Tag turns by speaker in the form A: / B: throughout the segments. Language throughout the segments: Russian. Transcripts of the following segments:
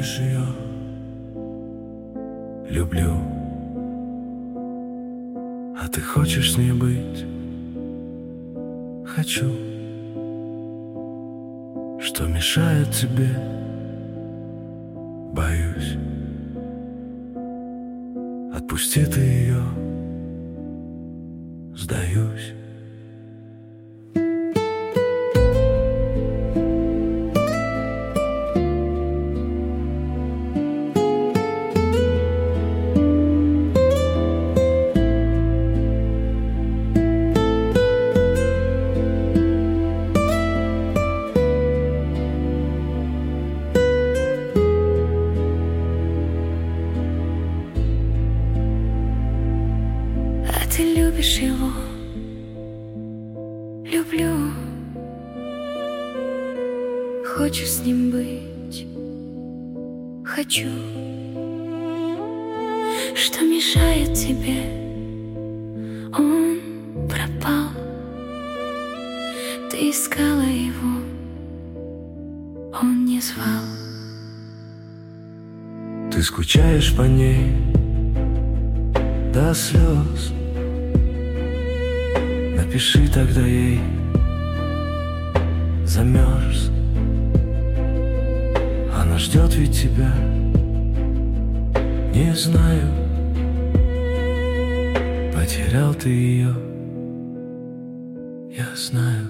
A: любишь ее, люблю. А ты хочешь с ней быть? Хочу. Что мешает тебе? Боюсь. Отпусти ты ее, сдаюсь.
B: Ты любишь его, люблю. Хочешь с ним быть? Хочу. Что мешает тебе? Он пропал. Ты искала его, он не звал.
A: Ты скучаешь по ней до слез. Напиши тогда ей, замерз. Она ждет ведь тебя. Не знаю, потерял ты ее, я знаю.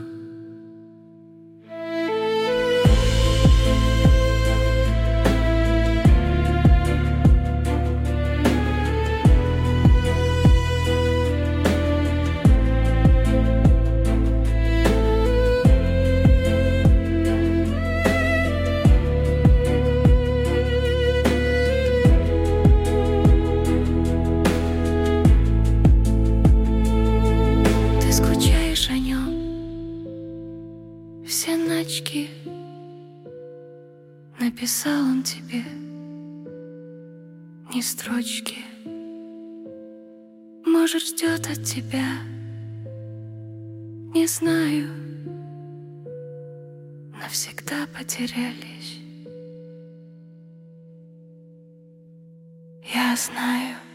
B: Все ночки написал он тебе ни строчки. Может, ждет от тебя, не знаю. Навсегда потерялись, я знаю.